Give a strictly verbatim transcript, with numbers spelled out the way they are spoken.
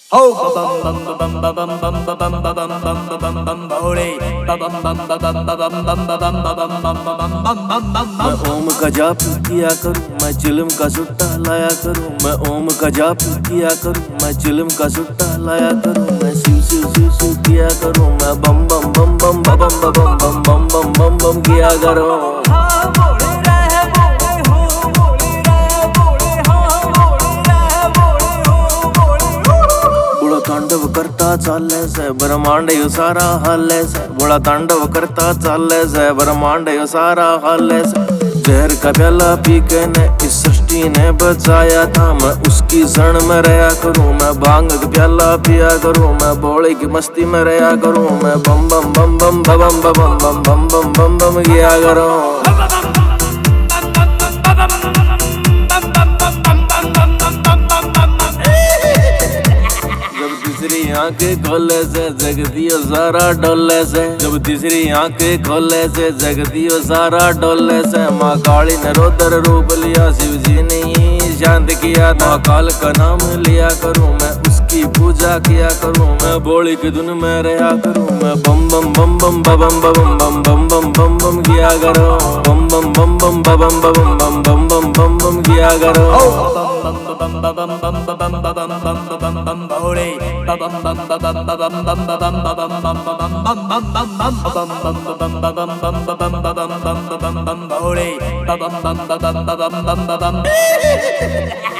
हो बम बम बम बम बम बम बम बम बम बम बम भोले बम बम बम बम बम बम बम बम बम बम। मैं ओम का जाप किया करूं, मैं चिलम का सुट्टा लाया करूं। मैं ओम का जाप किया करूं, मैं चिलम का सुट्टा लाया करूं। मैं शिव शिव शिव शिव किया करूं, मैं बम बम बम बम बम बम बम बम बम बम बम बम किया करूं। तांडव करता चाले से ब्रह्मांड यो सारा हाले से। बड़ा तांडव करता चाले से ब्रह्मांड यो सारा हाले से। जहर का प्याला पी के ने इस सृष्टि ने बचाया था। मैं उसकी शरण में रहा करूं, मैं भांग का प्याला पिया करूं। मैं भोले की मस्ती में रहा करूं। मैं बम बम बम बम बम बम बम बम बम बम बम बम किया करूं। तीसरी आंखें खोले से जगतियो सारा डोले से। जब तीसरी आंखें खोले से जगतियो सारा डोले से। माँ काली ने रौद्र रूप लिया, शिव जी ने शांत किया। माँ काल का नाम लिया करूं, मैं उसकी पूजा किया करूं। मैं भोले की धुन में रहा करूं। मैं बम बम बम बम बम बम बम बम बम बम बम किया करूं। बम बम बम बम बम बम बम बम बम बम बम किया करूं। भोले बम बम बम बम बम बम बम बम बम बम भोले बम बम बम बम बम बम।